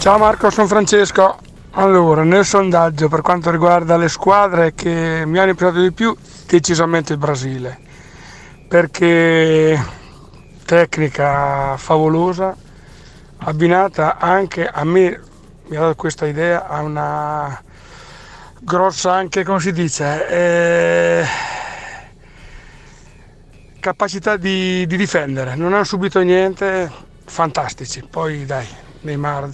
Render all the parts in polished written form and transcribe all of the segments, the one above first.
Ciao Marco, sono Francesco. Allora, nel sondaggio per quanto riguarda le squadre che mi hanno impressionato di più, decisamente il Brasile, perché tecnica favolosa, abbinata anche a me, mi ha dato questa idea, a una grossa anche, come si dice, capacità di difendere, non hanno subito niente, fantastici. Poi dai, Neymar.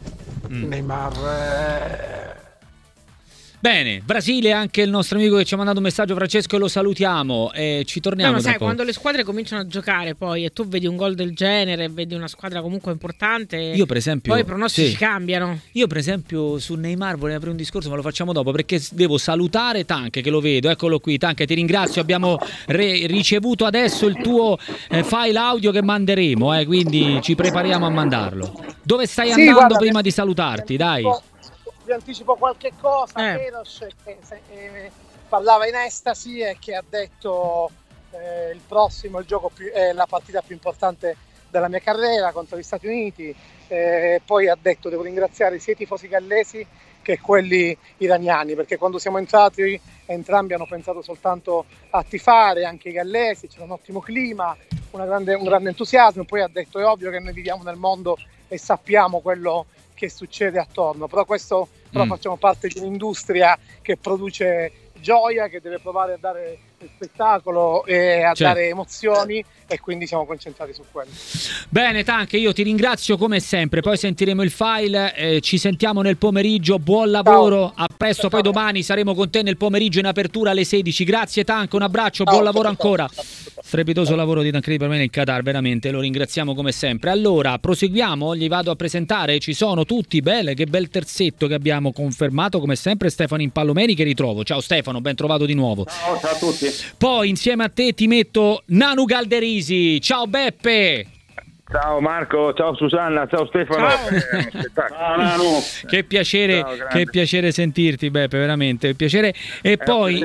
Bene, Brasile, anche il nostro amico che ci ha mandato un messaggio, Francesco, e lo salutiamo e ci torniamo. No, sai, dopo. quando le squadre cominciano a giocare poi e tu vedi un gol del genere, vedi una squadra comunque importante, io per esempio, poi i pronostici cambiano. Io per esempio su Neymar volevo aprire un discorso, ma lo facciamo dopo perché devo salutare Tanche, che lo vedo, eccolo qui. Tanche, ti ringrazio, abbiamo ricevuto adesso il tuo file audio che manderemo, quindi ci prepariamo a mandarlo. Dove stai andando guarda, prima di salutarti, dai? Vi anticipo qualche cosa. Eros che parlava in estasi e che ha detto il prossimo il gioco è la partita più importante della mia carriera contro gli Stati Uniti. Poi ha detto devo ringraziare sia i tifosi gallesi che quelli iraniani, perché quando siamo entrati entrambi hanno pensato soltanto a tifare, anche i gallesi, c'era un ottimo clima, un grande entusiasmo. Poi ha detto è ovvio che noi viviamo nel mondo e sappiamo quello che succede attorno, però facciamo parte di un'industria che produce gioia, che deve provare a dare spettacolo e a dare emozioni, e quindi siamo concentrati su quello. Bene Tanche, io ti ringrazio come sempre, poi sentiremo il file, ci sentiamo nel pomeriggio, buon lavoro. Ciao. A presto. Poi domani saremo con te nel pomeriggio in apertura alle 16. Grazie Tanche, un abbraccio, buon lavoro ancora. Strepitoso lavoro di Tancredi per me nel Qatar, veramente, lo ringraziamo come sempre. Allora, proseguiamo, gli vado a presentare, ci sono tutti, che bel terzetto che abbiamo confermato, come sempre Stefano Impallomeni, che ritrovo. Ciao Stefano, ben trovato di nuovo. Ciao a tutti. Poi insieme a te ti metto Nanu Galderisi. Ciao Beppe. Ciao Marco, ciao Susanna, ciao Stefano. Ciao Nanu. Che piacere sentirti Beppe, veramente, che piacere. E poi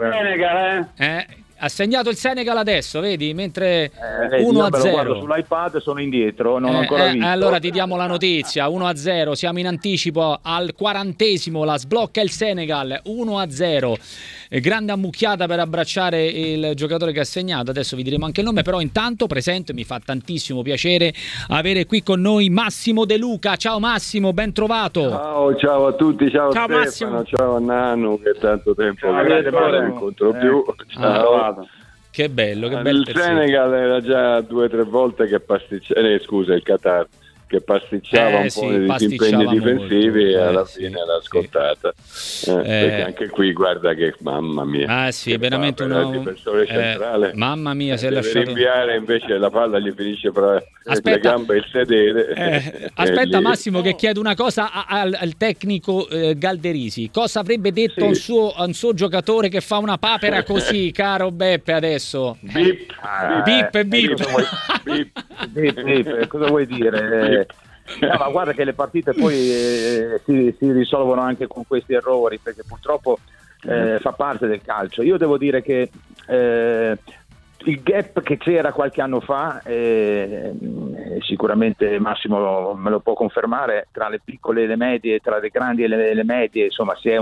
ha segnato il Senegal adesso, vedi? Mentre 1-0. Guardo sull'iPad, sono indietro, non ho ancora visto. Allora ti diamo la notizia, 1-0, siamo in anticipo al 40°, la sblocca il Senegal, 1-0. Grande ammucchiata per abbracciare il giocatore che ha segnato, adesso vi diremo anche il nome, però intanto presento, mi fa tantissimo piacere avere qui con noi Massimo De Luca. Ciao Massimo, ben trovato. Ciao a tutti, ciao Stefano, Massimo. Ciao Nanu, che tanto tempo che non incontro più. Ciao. Che bello, che bello. Il Senegal era già 2 o 3 volte che il Qatar che pasticciava un po' negli impegni difensivi, e alla fine l'ha scontata. Perché anche qui guarda che mamma mia. È veramente un difensore centrale. Mamma mia, si è deve lasciato rinviare, invece la palla gli finisce fra le gambe e il sedere. Aspetta Massimo, che chiedo una cosa al tecnico Galderisi. Cosa avrebbe detto a un suo giocatore che fa una papera così, caro Beppe, adesso? Bip. Cosa vuoi dire? Ma guarda che le partite poi si risolvono anche con questi errori, perché purtroppo fa parte del calcio. Io devo dire che il gap che c'era qualche anno fa, sicuramente Massimo me lo può confermare, tra le piccole e le medie, tra le grandi e le medie, insomma è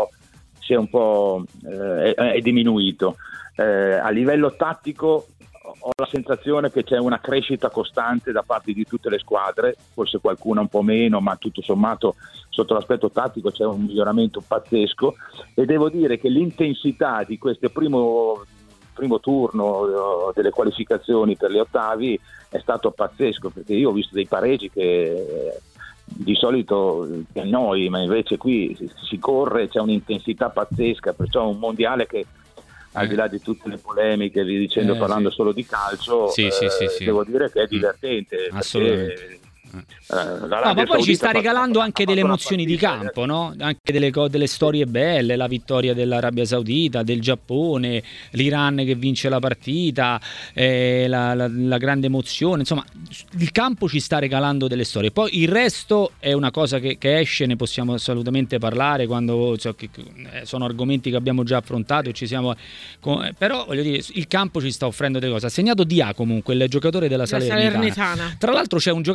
diminuito. A livello tattico ho la sensazione che c'è una crescita costante da parte di tutte le squadre, forse qualcuna un po' meno, ma tutto sommato sotto l'aspetto tattico c'è un miglioramento pazzesco, e devo dire che l'intensità di questo primo turno delle qualificazioni per gli ottavi è stato pazzesco, perché io ho visto dei pareggi che di solito noi, ma invece qui si corre, c'è un'intensità pazzesca, perciò un mondiale che al di là di tutte le polemiche, parlando solo di calcio, devo dire che è divertente. Assolutamente. Ma poi ci sta regalando anche delle emozioni di campo, no? Anche delle storie belle, la vittoria dell'Arabia Saudita, del Giappone, l'Iran che vince la partita, la grande emozione, insomma il campo ci sta regalando delle storie. Poi il resto è una cosa che esce, ne possiamo assolutamente parlare quando sono argomenti che abbiamo già affrontato e ci siamo, però voglio dire, il campo ci sta offrendo delle cose. Ha segnato Dia, comunque il giocatore della Salernitana. Tra l'altro c'è un giocatore nel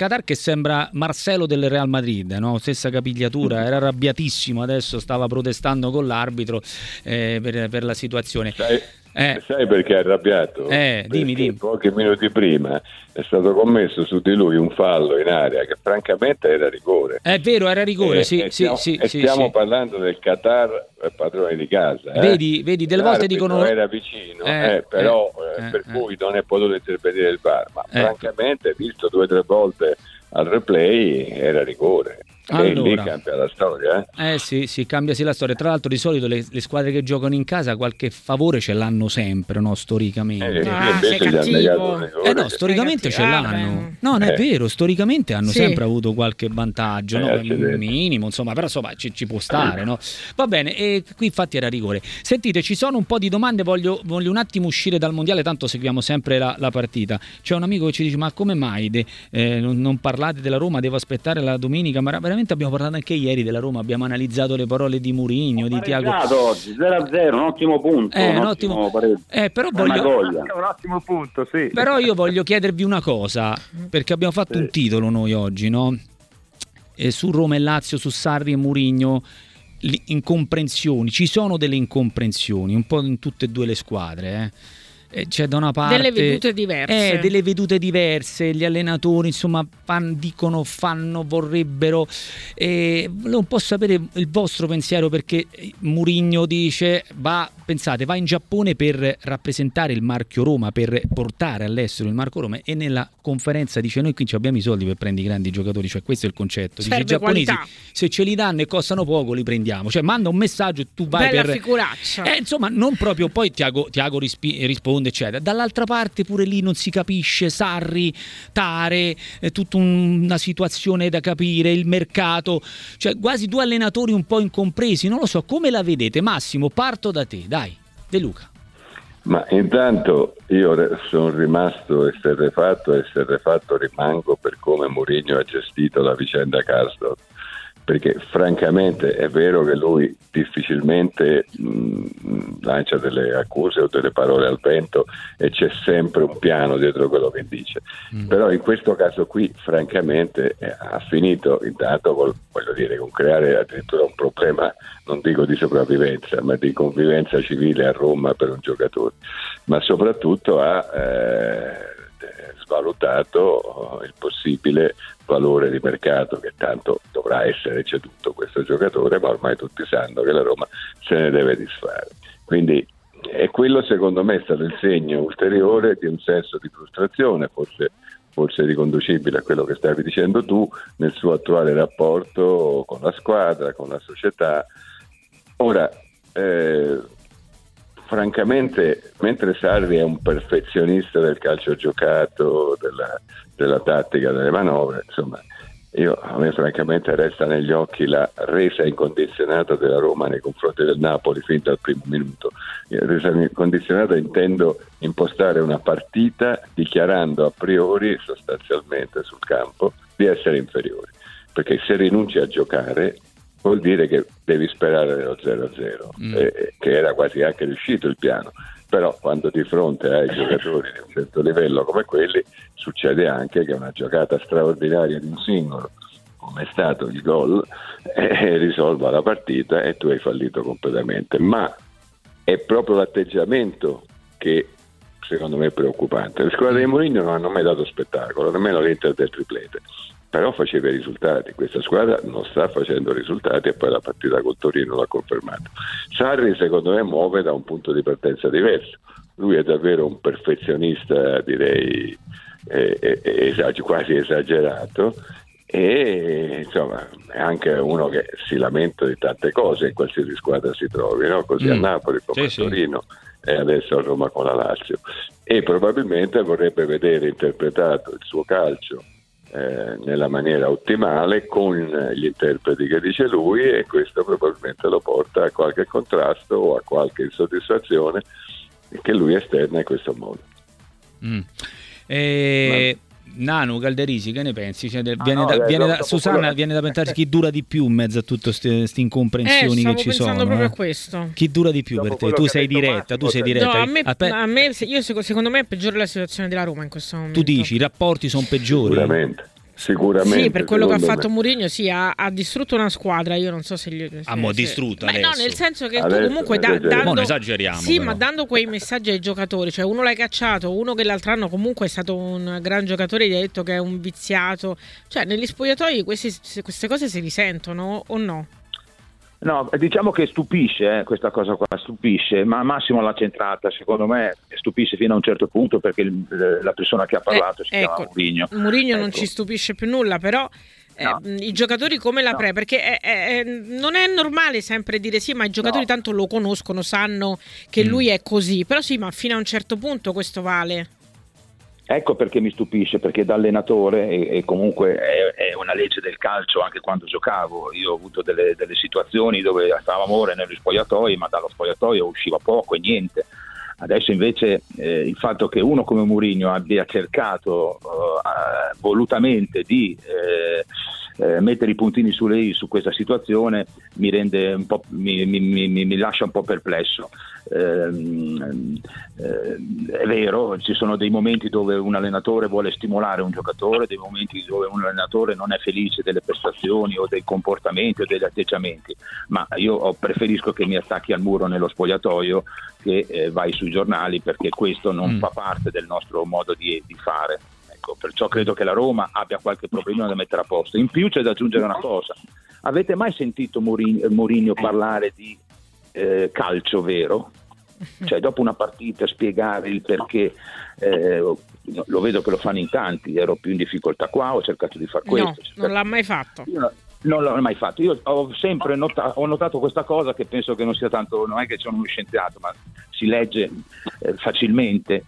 Qatar che sembra Marcelo del Real Madrid, no? Stessa capigliatura, era arrabbiatissimo, adesso stava protestando con l'arbitro per la situazione. Sai perché è arrabbiato? Dimmi. Pochi minuti prima è stato commesso su di lui un fallo in area che francamente era rigore. È vero, era rigore, stiamo parlando del Qatar padrone di casa. Vedi, delle volte dicono era vicino, però per cui non è potuto intervenire il VAR, ma francamente visto 2 o 3 volte al replay era rigore. E lì cambia la storia. Sì, cambia la storia. Tra l'altro di solito le squadre che giocano in casa qualche favore ce l'hanno sempre, no? Storicamente. Sei cattivo. No, storicamente ce l'hanno. No, non è vero, storicamente hanno sempre avuto qualche vantaggio, no? Minimo, insomma, però insomma ci può stare, no? Va bene, e qui infatti era rigore. Sentite, ci sono un po' di domande, voglio un attimo uscire dal mondiale, tanto seguiamo sempre la partita. C'è un amico che ci dice: ma come mai non parlate della Roma, devo aspettare la domenica? Ma veramente abbiamo parlato anche ieri della Roma, abbiamo analizzato le parole di Mourinho, di Thiago. Oggi 0-0, un ottimo punto. Però un ottimo punto, sì. Però io voglio chiedervi una cosa, perché abbiamo fatto un titolo noi oggi, no? Su Roma e Lazio, su Sarri e Mourinho, incomprensioni. Ci sono delle incomprensioni un po' in tutte e due le squadre, C'è da una parte delle vedute diverse, gli allenatori insomma dicono, fanno, vorrebbero, non posso sapere il vostro pensiero, perché Mourinho dice va in Giappone per rappresentare il marchio Roma, per portare all'estero il marchio Roma, e nella conferenza dice noi qui abbiamo i soldi per prendere i grandi giocatori, cioè questo è il concetto, dice i giapponesi qualità. Se ce li danno e costano poco li prendiamo, cioè manda un messaggio e tu vai bella figuraccia. Insomma non proprio, poi Thiago risponde eccetera. Dall'altra parte pure lì non si capisce, Sarri, Tare, è tutta una situazione da capire, il mercato, cioè quasi 2 allenatori un po' incompresi, non lo so, come la vedete? Massimo, parto da te, dai, De Luca. Ma intanto io sono rimasto esterrefatto rimango per come Mourinho ha gestito la vicenda Karsdorp, perché francamente è vero che lui difficilmente lancia delle accuse o delle parole al vento e c'è sempre un piano dietro quello che dice, però in questo caso qui francamente ha finito intanto con creare addirittura un problema, non dico di sopravvivenza, ma di convivenza civile a Roma per un giocatore, ma soprattutto ha svalutato il possibile valore di mercato che tanto dovrà essere ceduto questo giocatore, ma ormai tutti sanno che la Roma se ne deve disfare. Quindi e quello secondo me è stato il segno ulteriore di un senso di frustrazione, forse riconducibile a quello che stavi dicendo tu, nel suo attuale rapporto con la squadra, con la società. Ora francamente, mentre Sarri è un perfezionista del calcio giocato, della tattica, delle manovre, insomma, a me francamente resta negli occhi la resa incondizionata della Roma nei confronti del Napoli fin dal primo minuto. Resa incondizionata intendo impostare una partita dichiarando a priori, sostanzialmente sul campo, di essere inferiori, perché se rinunci a giocare vuol dire che devi sperare nello 0-0, che era quasi anche riuscito il piano, però quando di fronte ai giocatori di un certo livello come quelli succede anche che una giocata straordinaria di un singolo, come è stato il gol, risolva la partita e tu hai fallito completamente. Ma è proprio l'atteggiamento che secondo me è preoccupante. Le squadre di Mourinho non hanno mai dato spettacolo, nemmeno l'Inter del triplete, però faceva i risultati. Questa squadra non sta facendo risultati e poi la partita col Torino l'ha confermato. Sarri secondo me muove da un punto di partenza diverso, lui è davvero un perfezionista, direi quasi esagerato, e insomma è anche uno che si lamenta di tante cose in qualsiasi squadra si trovi, no? Così a Napoli come a Torino e adesso a Roma con la Lazio, e probabilmente vorrebbe vedere interpretato il suo calcio nella maniera ottimale con gli interpreti che dice lui, e questo probabilmente lo porta a qualche contrasto o a qualche insoddisfazione che lui esterna in questo modo. Nano Calderisi, che ne pensi? Susanna viene da pensare chi dura di più in mezzo a tutte queste incomprensioni che ci sono. Proprio questo. Chi dura di più per te? Tu sei diretta, Secondo me è peggiore la situazione della Roma in questo momento. Tu dici i rapporti sono peggiori? Sicuramente. Sicuramente. Sì, per quello che ha fatto Mourinho, sì, ha distrutto una squadra. Io non so se gli distrutto adesso. No, nel senso che adesso, tu comunque non esageriamo. sì, però. ma dando quei messaggi ai giocatori, cioè uno l'hai cacciato, uno che l'altro anno comunque è stato un gran giocatore, gli ha detto che è un viziato. Cioè, negli spogliatoi queste cose si risentono o no? No, diciamo che stupisce, questa cosa qua stupisce, ma Massimo l'ha centrata, secondo me stupisce fino a un certo punto, perché la persona che ha parlato si chiama Mourinho. Mourinho non ci stupisce più nulla, però i giocatori come la perché non è normale sempre dire sì, ma i giocatori tanto lo conoscono, sanno che lui è così, però sì, ma fino a un certo punto questo vale. Ecco perché mi stupisce, perché da allenatore, e comunque è una legge del calcio, anche quando giocavo, io ho avuto delle situazioni dove stavamo ore negli spogliatoi, ma dallo spogliatoio usciva poco e niente. Adesso invece il fatto che uno come Mourinho abbia cercato volutamente di mettere i puntini sulle i su questa situazione mi rende un po', mi lascia un po' perplesso. È vero, ci sono dei momenti dove un allenatore vuole stimolare un giocatore, dei momenti dove un allenatore non è felice delle prestazioni o dei comportamenti o degli atteggiamenti, ma io preferisco che mi attacchi al muro nello spogliatoio che vai sui giornali, perché questo non fa parte del nostro modo di fare. Ecco, perciò credo che la Roma abbia qualche problema da mettere a posto. In più c'è da aggiungere una cosa: avete mai sentito Mourinho parlare di calcio vero? Cioè, dopo una partita spiegare il perché, lo vedo che lo fanno in tanti, ero più in difficoltà qua, ho cercato di fare questo. No, non l'ha mai fatto. Non l'ho mai fatto. Io ho sempre notato questa cosa, che penso che non sia tanto, non è che sono uno scienziato, ma si legge facilmente,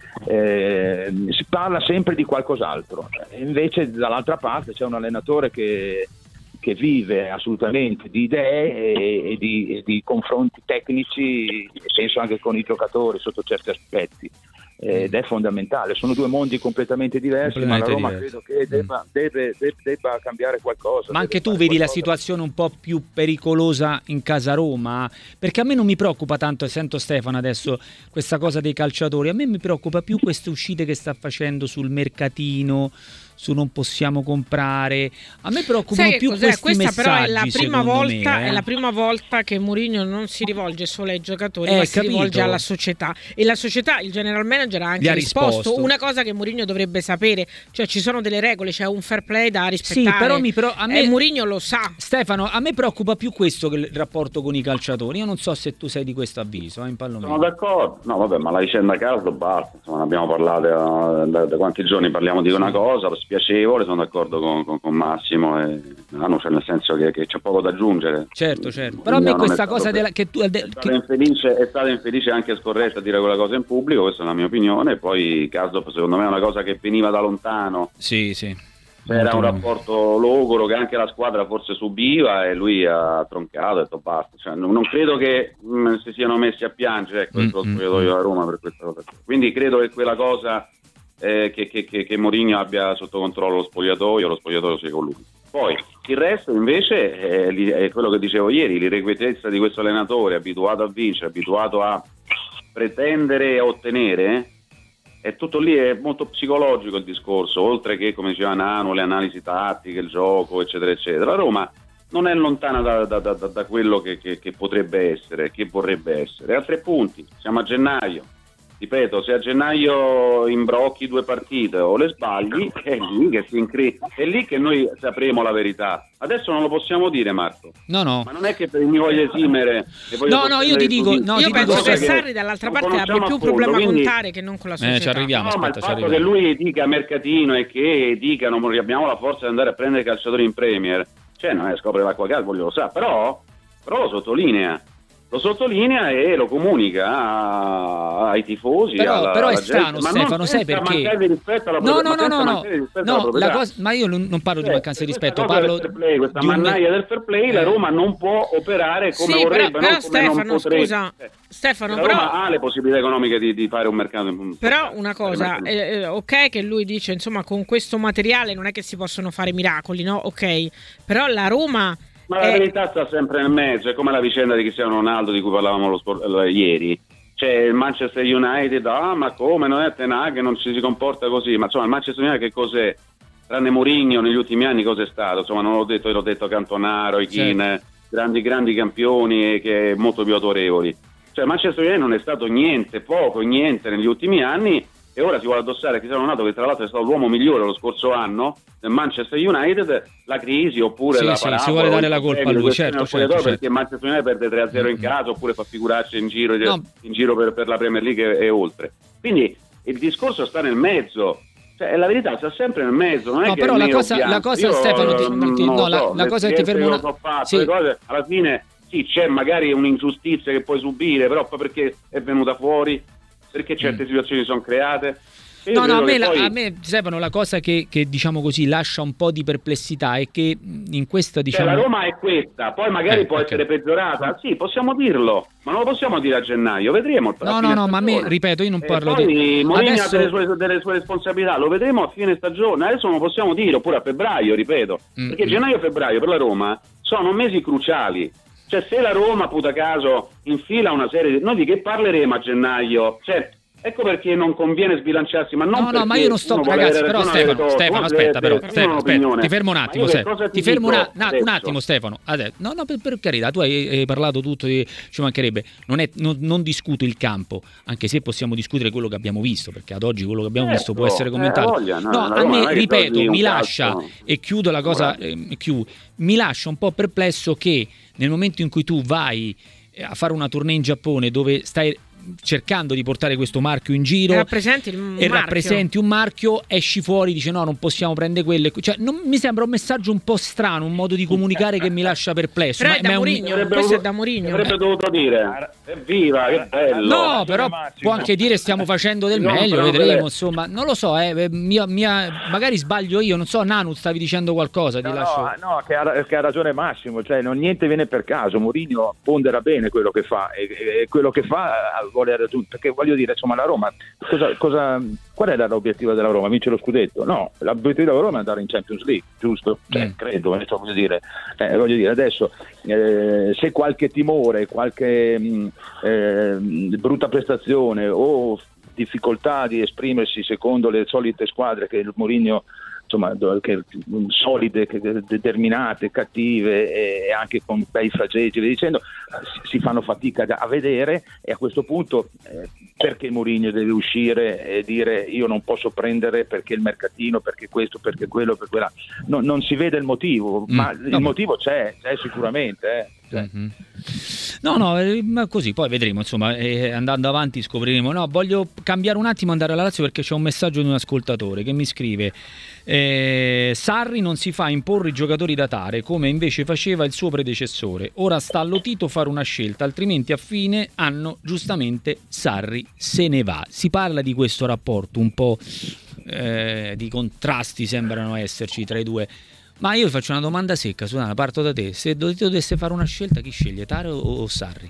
si parla sempre di qualcos'altro. Invece dall'altra parte c'è un allenatore che vive assolutamente di idee e di confronti tecnici, penso anche con i giocatori sotto certi aspetti, ed è fondamentale. Sono due mondi completamente diversi, ma la Roma credo che debba cambiare qualcosa. Ma anche tu vedi la situazione un po' più pericolosa in casa Roma? Perché a me non mi preoccupa tanto, sento Stefano adesso, questa cosa dei calciatori, a me mi preoccupa più queste uscite che sta facendo sul mercatino, su non possiamo comprare. A me preoccupano più questi messaggi. Però è la prima volta che Mourinho non si rivolge solo ai giocatori, ma si rivolge alla società, e la società, il general manager ha anche risposto una cosa che Mourinho dovrebbe sapere, cioè ci sono delle regole, c'è un fair play da rispettare. Sì, però a me Mourinho lo sa. Stefano, a me preoccupa più questo che il rapporto con i calciatori. Io non so se tu sei di questo avviso, in Palomino. Sono d'accordo. No, vabbè, ma la vicenda caldo basta, insomma, ne abbiamo parlato da quanti giorni parliamo di una cosa spiacevole, sono d'accordo con Massimo, cioè nel senso che c'è poco da aggiungere. Certo. Però a me questa cosa che tu è stata infelice anche scorretta a dire quella cosa in pubblico, questa è la mia opinione. Poi Karsdorp secondo me è una cosa che veniva da lontano. Sì. Era un rapporto logoro che anche la squadra forse subiva, e lui ha troncato e ha detto basta. Cioè, non credo che si siano messi a piangere, ecco, io a Roma per questa cosa. Quindi credo che quella cosa che Mourinho abbia sotto controllo lo spogliatoio sia con lui. Poi il resto invece è quello che dicevo ieri, l'irrequietezza di questo allenatore, abituato a vincere, abituato a pretendere e a ottenere. È tutto lì, è molto psicologico il discorso, oltre che, come diceva Nano, le analisi tattiche, il gioco, eccetera eccetera. La Roma non è lontana da quello che potrebbe essere, che vorrebbe essere. A 3 punti, siamo a gennaio. Ripeto, se a gennaio imbrocchi 2 partite o le sbagli, è lì che noi sapremo la verità. Adesso non lo possiamo dire, Marco. No. Ma non è che mi voglio esimere. Io ti dico. Io penso che Sarri dall'altra parte abbia più problema a contare che non con la società. Ci arriviamo. Ma il fatto che lui dica mercatino e che dicano abbiamo la forza di andare a prendere calciatori in Premier, cioè non è scopre l'acqua calda, lo sa, però lo sottolinea e lo comunica ai tifosi. Però è strano, Stefano, sai perché? Ma io non parlo di mancanza di rispetto, parlo questa mannaia del fair play. La Roma non può operare come vorrebbe, però Stefano, scusa, la Roma ha le possibilità economiche di fare un mercato. Però una cosa, ok che lui dice, insomma, con questo materiale non è che si possono fare miracoli, no? Ok, però la Roma... Ma la verità sta sempre nel mezzo, è come la vicenda di Cristiano Ronaldo di cui parlavamo ieri. C'è il Manchester United, ma come non è Ten Hag, non ci si comporta così, ma insomma il Manchester United che cos'è? tranne Mourinho negli ultimi anni cosa è stato? Insomma, non l'ho detto, io l'ho detto Cantonaro, Keane, grandi campioni che molto più autorevoli. Cioè Manchester United non è stato niente negli ultimi anni, e ora si vuole addossare a Cristiano Ronaldo, che tra l'altro è stato l'uomo migliore lo scorso anno del Manchester United, la crisi oppure la parabola, si vuole dare la colpa a lui, certo. Perché Manchester United perde 3-0 in casa, oppure fa figurarsi in giro per la Premier League e oltre. Quindi il discorso sta nel mezzo. Cioè, la verità sta sempre nel mezzo, non è che però la cosa Stefano la cosa che ti fermo cose, alla fine sì, c'è magari un'ingiustizia che puoi subire, però poi perché è venuta fuori, perché certe situazioni sono create. A me Stefano, la cosa che diciamo così lascia un po' di perplessità è che in questa, diciamo, la Roma è questa, poi magari può essere peggiorata, sì, possiamo dirlo, ma non lo possiamo dire a gennaio, vedremo. No, ma a me, ripeto, io non parlo di Mourinho ha delle sue responsabilità, lo vedremo a fine stagione, adesso non lo possiamo dire, oppure a febbraio, ripeto, perché gennaio e febbraio per la Roma sono mesi cruciali. Cioè, se la Roma, puta caso, infila una serie noi di che parleremo a gennaio? Cioè, ecco perché non conviene sbilanciarsi, ma non ma io non sto, ragazzi, però Stefano, aspetta, ti fermo un attimo, un attimo Stefano. Adesso, per carità, tu hai parlato tutto, ci mancherebbe, non discuto il campo, anche se possiamo discutere quello che abbiamo visto, perché ad oggi quello che abbiamo visto può essere commentato. A me, ripeto, mi lascia, e chiudo la cosa, mi lascia un po' perplesso che nel momento in cui tu vai a fare una tournée in Giappone dove stai cercando di portare questo marchio in giro e rappresenti un marchio, esci fuori, dice no, non possiamo prendere quelle, cioè mi sembra un messaggio un po' strano, un modo di comunicare che mi lascia perplesso. Però è da Mourinho, questo è da Mourinho. Avrebbe dovuto dire evviva, che bello. No, però può anche dire stiamo facendo del meglio, vedremo, insomma, non lo so, magari sbaglio io, non so. Nanu, stavi dicendo qualcosa? No, che ha ragione Massimo, cioè niente viene per caso. Mourinho pondera bene quello che fa, e quello che fa vuole raggiungere, perché voglio dire, insomma, la Roma qual era l'obiettivo della Roma? Vincere lo scudetto? No, l'obiettivo della Roma è andare in Champions League, giusto? Credo, voglio dire adesso se qualche timore, qualche brutta prestazione o difficoltà di esprimersi secondo le solite squadre che il Mourinho, insomma, solide, determinate, cattive, e anche con bei fragegi, dicendo, si fanno fatica a vedere, e a questo punto perché Mourinho deve uscire e dire io non posso prendere perché il mercatino, perché questo, perché quello, perché quella, non si vede il motivo, ma il motivo c'è sicuramente. Ma così poi vedremo, insomma, andando avanti scopriremo. Voglio cambiare un attimo, andare alla Lazio, perché c'è un messaggio di un ascoltatore che mi scrive: Sarri non si fa imporre i giocatori da Tare come invece faceva il suo predecessore, ora sta a Lotito fare una scelta, altrimenti a fine anno giustamente Sarri se ne va. Si parla di questo rapporto un po' di contrasti sembrano esserci tra i due. Ma io vi faccio una domanda secca, Susanna, parto da te. Se dovesse fare una scelta, chi sceglie, Tare o Sarri?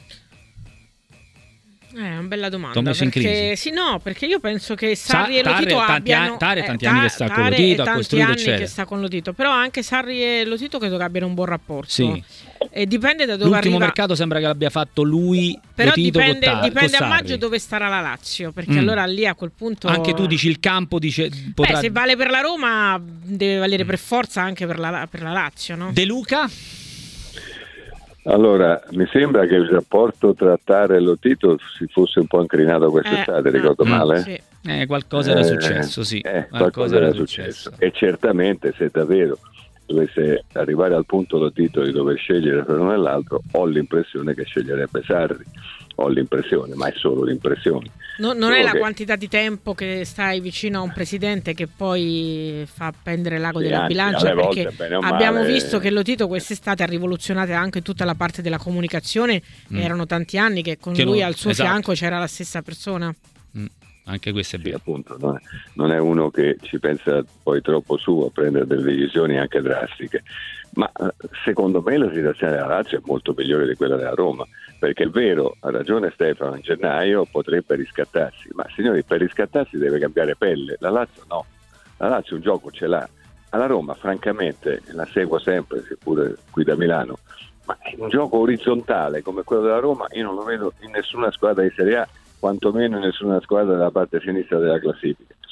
È una bella domanda. Perché io penso che Sarri e Lotito abbiano Tare tanti anni che sta con Lotito, ha costruito, eccetera. Che sta con Lotito, però anche Sarri e Lotito credo che abbiano un buon rapporto. Sì. E dipende da dove l'ultimo arriva. mercato sembra che l'abbia fatto lui, però Lotito, dipende a maggio dove starà la Lazio, perché allora lì a quel punto anche tu dici il campo potrà... se vale per la Roma deve valere per forza anche per la Lazio, no? De Luca? Allora, mi sembra che il rapporto tra Tare e Lotito si fosse un po' incrinato quest'estate, ricordo male? Sì. Qualcosa era successo, sì. Qualcosa era successo. E certamente, se davvero dovesse arrivare al punto Lotito di dover scegliere per uno e l'altro, ho l'impressione che sceglierebbe Sarri. Ho l'impressione, ma è solo l'impressione. Non è la quantità di tempo che stai vicino a un presidente che poi fa pendere l'ago della bilancia, perché abbiamo visto che Lotito quest'estate ha rivoluzionato anche tutta la parte della comunicazione. Erano tanti anni che con lui al suo fianco c'era la stessa persona. Anche questo è vero. Appunto, non è uno che ci pensa poi troppo su a prendere delle decisioni anche drastiche, ma secondo me la situazione della Lazio è molto migliore di quella della Roma, perché è vero, ha ragione Stefano, in gennaio potrebbe riscattarsi, ma signori, per riscattarsi deve cambiare pelle. La Lazio no, la Lazio un gioco ce l'ha. Alla Roma francamente la seguo sempre, seppure qui da Milano, ma è un gioco orizzontale come quello della Roma io non lo vedo in nessuna squadra di Serie A, quantomeno in nessuna squadra della parte sinistra della classifica.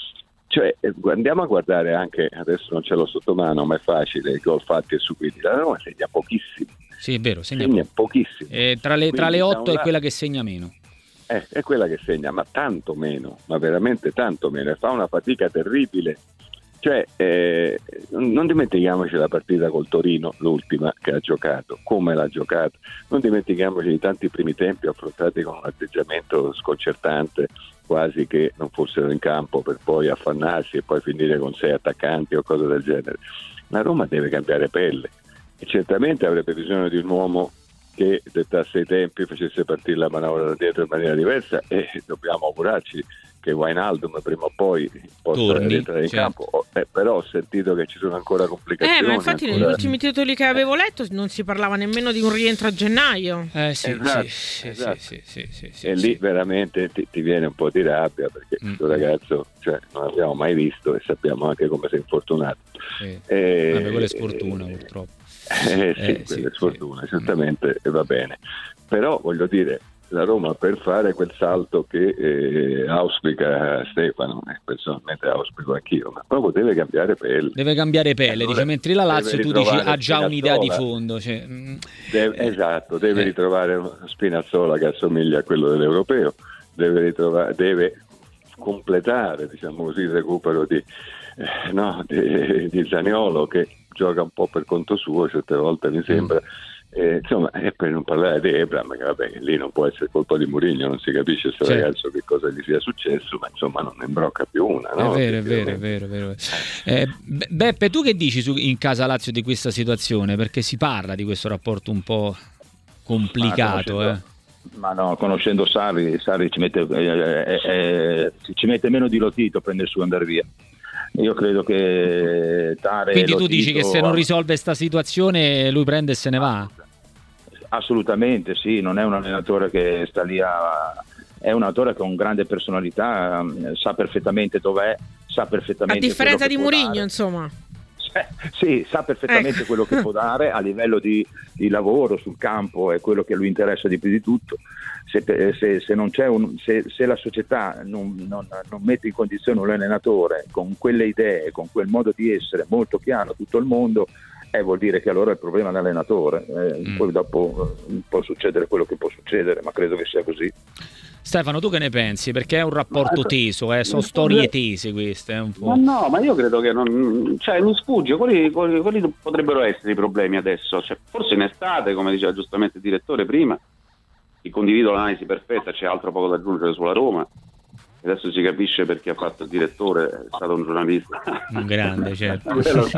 Cioè, andiamo a guardare anche, adesso non ce l'ho sotto mano, ma è facile, i gol fatti e subiti. La Roma segna pochissimi. Sì, è vero, segna pochissimi. Tra le 8 è quella che segna meno. È quella che segna, ma tanto meno, ma veramente tanto meno, e fa una fatica terribile. Cioè, non dimentichiamoci la partita col Torino, l'ultima che ha giocato, come l'ha giocato. Non dimentichiamoci di tanti primi tempi affrontati con un atteggiamento sconcertante, quasi che non fossero in campo, per poi affannarsi e poi finire con 6 attaccanti o cose del genere. La Roma deve cambiare pelle e certamente avrebbe bisogno di un uomo che dettasse i tempi, facesse partire la manovra da dietro in maniera diversa, e dobbiamo augurarci che Wijnaldum prima o poi possa rientrare in campo, però ho sentito che ci sono ancora complicazioni. Ma infatti negli ultimi titoli che avevo letto non si parlava nemmeno di un rientro a gennaio. Sì. E lì veramente ti viene un po' di rabbia, perché questo ragazzo, cioè, non l'abbiamo mai visto e sappiamo anche come si è infortunato. Quella è sfortuna, purtroppo. Quella è sfortuna, certamente, e va bene. Però voglio dire, la Roma, per fare quel salto che auspica Stefano, personalmente auspico anch'io, ma proprio deve cambiare pelle. Dice, mentre la Lazio tu dici ha già un'idea di fondo. Cioè, deve ritrovare una Spinazzola che assomiglia a quello dell'Europeo, deve completare, diciamo così, il recupero di Zaniolo, che gioca un po' per conto suo certe volte, mi sembra. Insomma, e per non parlare di Ebram, che vabbè, lì non può essere colpa di Mourinho, non si capisce se ragazzo che cosa gli sia successo, ma insomma non ne imbrocca più una, no? È vero. Beppe, tu che dici in casa Lazio di questa situazione? Perché si parla di questo rapporto un po' complicato, Ma no, conoscendo Sarri ci mette meno di Lotito a prendere su e andare via. Io credo che quindi tu dici che se non risolve sta situazione lui prende e se ne va? Assolutamente sì, non è un allenatore che sta lì è un allenatore con grande personalità, sa perfettamente dov'è, sa perfettamente, a differenza di Mourinho, insomma. Sì, sa perfettamente quello che può dare a livello di lavoro sul campo, è quello che a lui interessa di più di tutto. Se non c'è se la società non mette in condizione un allenatore con quelle idee, con quel modo di essere molto chiaro a tutto il mondo, vuol dire che allora il problema è l'allenatore. Poi dopo può succedere quello che può succedere, ma credo che sia così. Stefano, tu che ne pensi? Perché è un rapporto teso, sono storie tese queste, un po'. Ma io credo che mi sfugge, quelli potrebbero essere i problemi adesso, forse in estate, come diceva giustamente il direttore prima, condivido l'analisi perfetta, c'è altro poco da aggiungere sulla Roma. Adesso si capisce perché ha fatto il direttore, è stato un giornalista. Un grande, certo.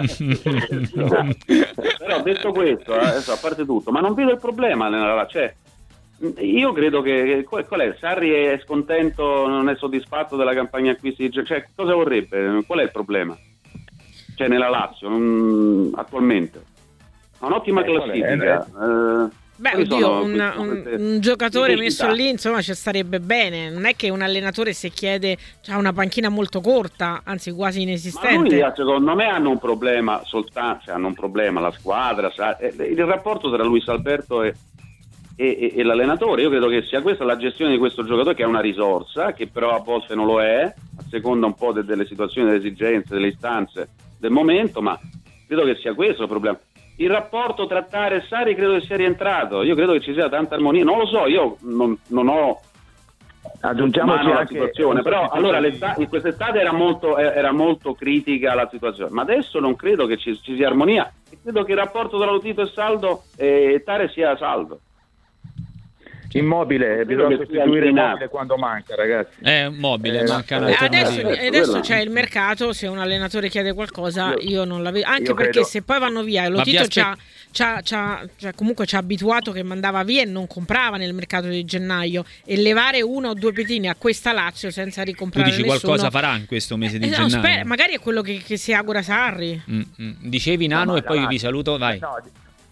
Però detto questo, a parte tutto, ma non vedo il problema, io credo che qual è? Sarri è scontento, non è soddisfatto della campagna acquisti, cosa vorrebbe? Qual è il problema? Nella Lazio attualmente ha un'ottima classifica. Un giocatore messo lì, insomma, ci starebbe bene. Non è che un allenatore, se chiede, ha una panchina molto corta, anzi quasi inesistente. Ma lui, secondo me, hanno un problema hanno un problema la squadra, il rapporto tra Luis Alberto e l'allenatore. Io credo che sia questa la gestione di questo giocatore, che è una risorsa, che però a volte non lo è, a seconda un po' delle situazioni, delle esigenze, delle istanze del momento, ma credo che sia questo il problema. Il rapporto tra Tare e Sarri credo che sia rientrato, io credo che ci sia tanta armonia, non lo so, io non ho aggiungiamoci la situazione, però allora in quest'estate era molto critica la situazione, ma adesso non credo che ci sia armonia, e credo che il rapporto tra Lotito e saldo e Tare sia saldo. Immobile, bisogna sostituire Immobile quando manca, ragazzi. Mobile, mancano adesso c'è il mercato, se un allenatore chiede qualcosa io non la vedo, anche perché credo. Se poi vanno via, Lotito comunque ci ha abituato che mandava via e non comprava nel mercato di gennaio, e levare uno o due pedine a questa Lazio senza ricomprare nessuno. Tu dici qualcosa farà in questo mese di gennaio? Magari è quello che si augura Sarri. Dicevi Nano, e poi vi saluto, vai.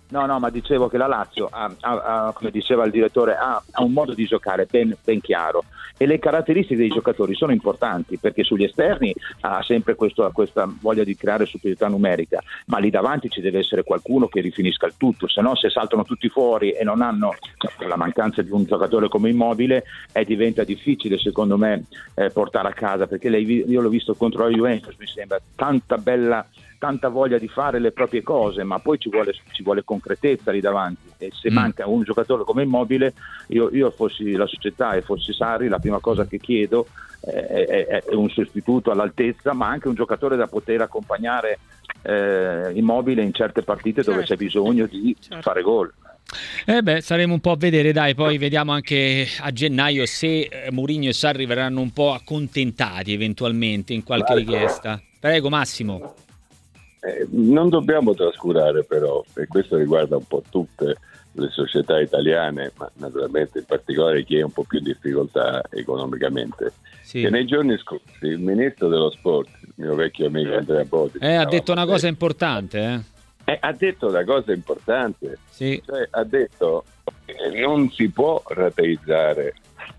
No, ma dicevo che la Lazio ha, come diceva il direttore, ha un modo di giocare ben chiaro, e le caratteristiche dei giocatori sono importanti, perché sugli esterni ha sempre questa voglia di creare superiorità numerica, ma lì davanti ci deve essere qualcuno che rifinisca il tutto, se no, se saltano tutti fuori e non hanno, per la mancanza di un giocatore come Immobile, diventa difficile secondo me portare a casa, perché io l'ho visto contro la Juventus, mi sembra tanta voglia di fare le proprie cose, ma poi ci vuole concretezza lì davanti, e se manca un giocatore come Immobile, io fossi la società e fossi Sarri, la prima cosa che chiedo è un sostituto all'altezza, ma anche un giocatore da poter accompagnare Immobile in certe partite dove c'è bisogno di fare gol. Saremo un po' a vedere, dai, poi vediamo anche a gennaio se Mourinho e Sarri verranno un po' accontentati eventualmente in qualche richiesta. Prego Massimo. Non dobbiamo trascurare però, e questo riguarda un po' tutte le società italiane, ma naturalmente in particolare chi è un po' più in difficoltà economicamente, che nei giorni scorsi il ministro dello sport, il mio vecchio amico Andrea Bodi, ha detto una cosa importante. Ha detto una cosa importante, cioè, ha detto che non si può rateizzare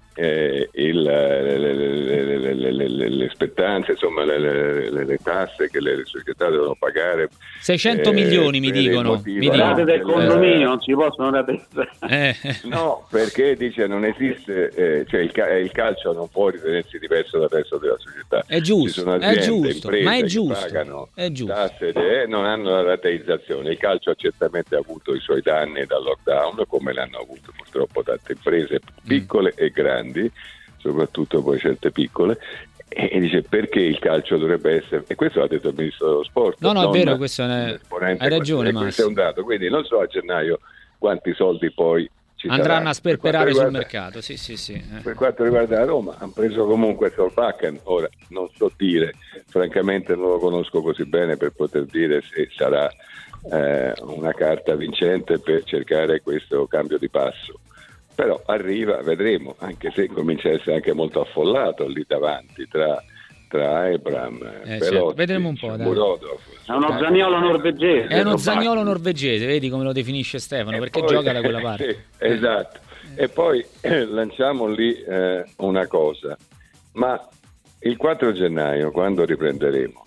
le spettanze, insomma le tasse che le società devono pagare. 600 milioni mi dicono. Rate del condominio non si possono rateizzare. No, perché dice non esiste, cioè il calcio non può ritenersi diverso dal resto della società. È giusto, sono aziende, è giusto, ma è giusto. Che pagano è giusto. Tasse non hanno la rateizzazione. Il calcio ha certamente avuto i suoi danni dal lockdown, come l'hanno avuto purtroppo tante imprese piccole e grandi, soprattutto poi certe piccole, e dice perché il calcio dovrebbe essere, e questo l'ha detto il ministro dello sport. No, è vero, questo hai ragione, questo è un dato, quindi non so a gennaio quanti soldi poi ci andranno a sperperare sul mercato. Sì. Per quanto riguarda la Roma, hanno preso comunque Solbakken, ora non so dire, francamente non lo conosco così bene per poter dire se sarà una carta vincente per cercare questo cambio di passo. Però arriva, vedremo, anche se comincia a essere anche molto affollato lì davanti tra Abraham, Pelotti, vedremo un po'. È uno Zaniolo norvegese. È uno Zaniolo norvegese, vedi come lo definisce Stefano, perché poi, gioca da quella parte. Sì, esatto. E poi lanciamo lì una ma il 4 gennaio, quando riprenderemo,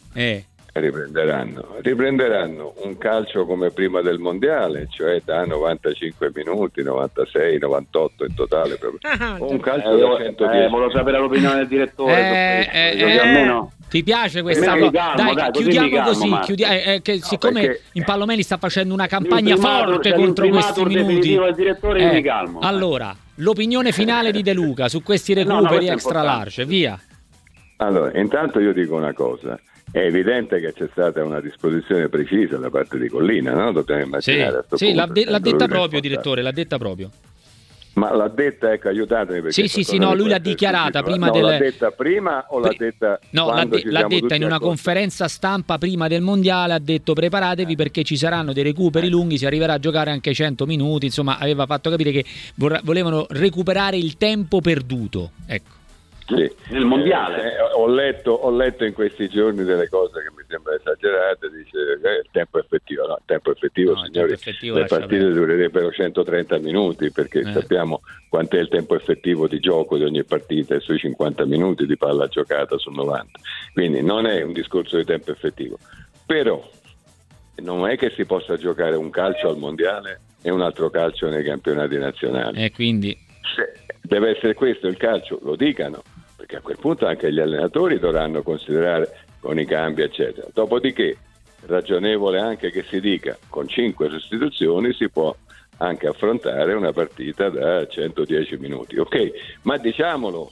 riprenderanno un calcio come prima del mondiale, cioè da 95 minuti, 96, 98 in totale, un calcio da 110. Volevo sapere l'opinione del direttore. Almeno ti piace questa cosa? Dai, chiudiamo così. Siccome Impallomeni sta facendo una campagna forte contro questi minuti, mi calmo. Allora, l'opinione finale di De Luca su questi recuperi extra large, via. Allora, intanto io dico una cosa. È evidente che c'è stata una disposizione precisa da parte di Collina, no? Dobbiamo immaginare. Sì, l'ha detta proprio, direttore, l'ha detta proprio. Ma l'ha detta, ecco, aiutatemi. Perché sì, no, lui l'ha dichiarata prima del... L'ha detta prima o l'ha detta... No, l'ha detta in una conferenza stampa prima del mondiale, ha detto preparatevi perché ci saranno dei recuperi lunghi, si arriverà a giocare anche 100 minuti, insomma aveva fatto capire che volevano recuperare il tempo perduto, ecco. Sì. Nel mondiale ho letto in questi giorni delle cose che mi sembra esagerate, dice il tempo effettivo, il tempo effettivo, signori, le partite durerebbero 130 minuti perché sappiamo quant'è il tempo effettivo di gioco di ogni partita, è sui 50 minuti di palla giocata su 90, quindi non è un discorso di tempo effettivo, però non è che si possa giocare un calcio al mondiale e un altro calcio nei campionati nazionali, quindi deve essere questo il calcio, lo dicano, perché a quel punto anche gli allenatori dovranno considerare con i cambi eccetera. Dopodiché ragionevole anche che si dica con 5 sostituzioni si può anche affrontare una partita da 110 minuti, ok, ma diciamolo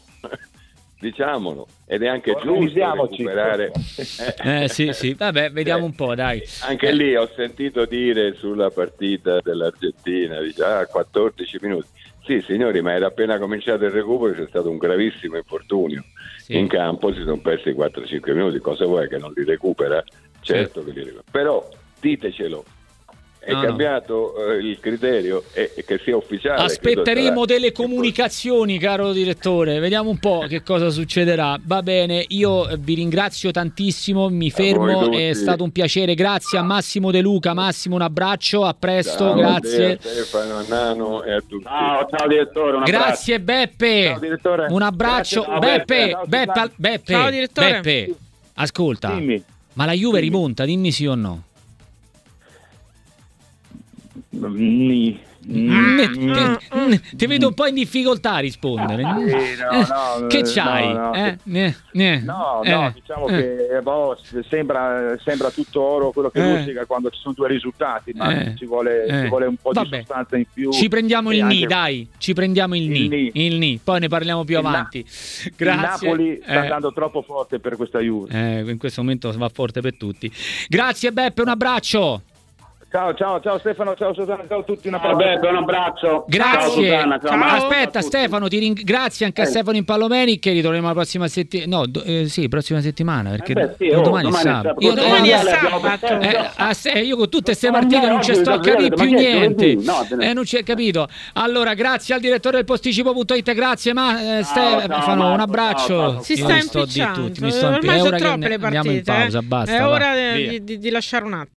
ed è anche giusto recuperare. Sì, vabbè, vediamo un po', dai. Anche lì ho sentito dire sulla partita dell'Argentina, dice 14 minuti. Sì, signori, ma era appena cominciato il recupero, c'è stato un gravissimo infortunio. In campo si sono persi 4-5 minuti, cosa vuoi che non li recupera? Certo che li recupera. Però ditecelo, è cambiato il criterio e che sia ufficiale. Aspetteremo delle comunicazioni, caro direttore, vediamo un po' che cosa succederà. Va bene, io vi ringrazio tantissimo, mi fermo, è stato un piacere, grazie a Massimo De Luca. Massimo, un abbraccio, a presto, grazie. A Stefano, a Nano e a tutti. Ciao direttore, un abbraccio. Grazie Beppe. Ciao direttore. Un abbraccio. Grazie, Beppe. Ciao direttore. Beppe, ascolta. Dimmi. Ma la Juve rimonta, dimmi sì o no. Ti vedo un po' in difficoltà a rispondere. Che c'hai? No, diciamo che sembra tutto oro quello che luccica quando ci sono due risultati, ma ci vuole un po' di sostanza in più. Ci prendiamo il Ni, dai, ci prendiamo il Ni, poi ne parliamo più avanti. Grazie. Il Napoli sta andando troppo forte per questa Juve. In questo momento va forte per tutti. Grazie Beppe, un abbraccio. Ciao Stefano, ciao Susanna, ciao a tutti, un abbraccio. Grazie. Ciao Susanna, ciao. Aspetta Stefano, grazie anche a Stefano in Palomeni, che ritorniamo la prossima settimana. Prossima settimana, perché domani è sabato. Io con tutte queste partite non ci sto a capire più niente. Non ci è capito. Allora, grazie al direttore del posticipo.it, grazie Stefano, un abbraccio. Si sta impicciando. Ormai sono troppe le partite. Andiamo in pausa, basta. È ora di lasciare un attimo.